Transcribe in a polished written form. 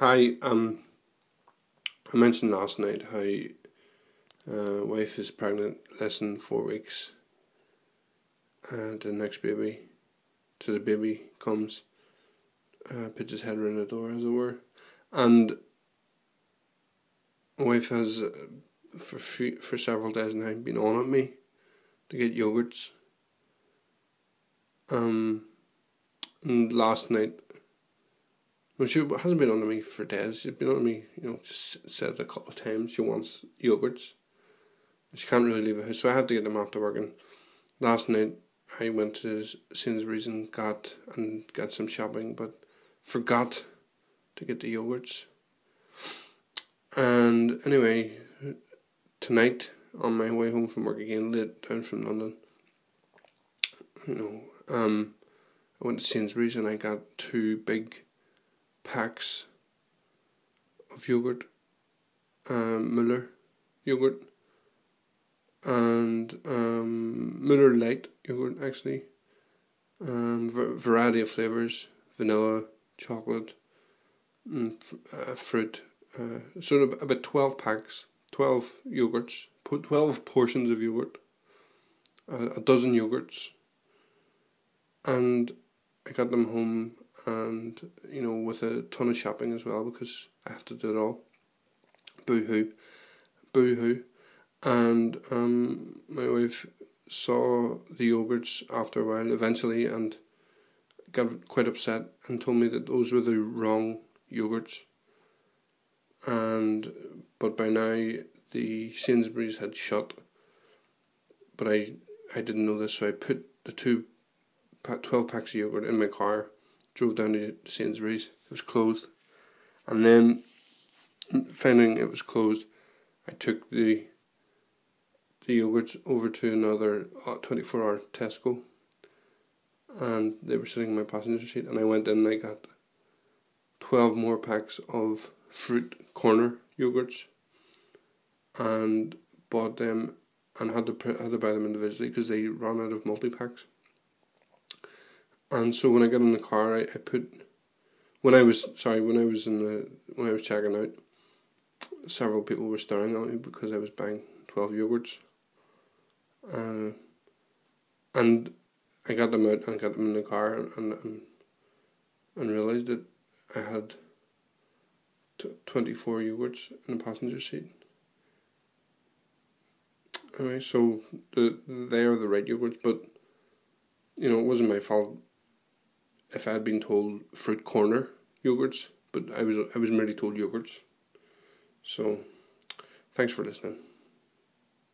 Hi, I mentioned last night how wife is pregnant less than 4 weeks, and the next baby, till the baby comes, puts his head around the door, as it were, and wife has for several days now been on at me to get yogurts. And last night, well, she hasn't been on to me for days. She's been on to me, just said it a couple of times. She wants yogurts. She can't really leave the house, so I have to get them after work. And last night I went to Sainsbury's and got some shopping, but forgot to get the yogurts. And anyway, tonight on my way home from work again, late down from London, I went to Sainsbury's and I got 2 big packs of yogurt, Müller yogurt, and Müller Light yogurt, actually. Variety of flavours: vanilla, chocolate, and fruit. So about 12 packs, 12 yogurts, 12 portions of yogurt, a dozen yogurts, and I got them home, and with a ton of shopping as well, because I have to do it all. Boo-hoo. And my wife saw the yogurts after a while eventually and got quite upset and told me that those were the wrong yogurts. But by now the Sainsbury's had shut. But I didn't know this, so I put the 12 packs of yogurt in my car, drove down to Sainsbury's. It was closed. And then, finding it was closed, I took the yogurts over to another 24-hour Tesco, and they were sitting in my passenger seat, and I went in and I got 12 more packs of Fruit Corner yogurts, and bought them, and had to buy them individually because they ran out of multi-packs. And so when I got in the car, when I was checking out, several people were staring at me because I was buying 12 yogurts. And I got them out and got them in the car, and realised that I had 24 yogurts in the passenger seat. Anyway, so they are the right yogurts, but it wasn't my fault if I had been told Fruit Corner yogurts, but I was merely told yogurts. So, thanks for listening.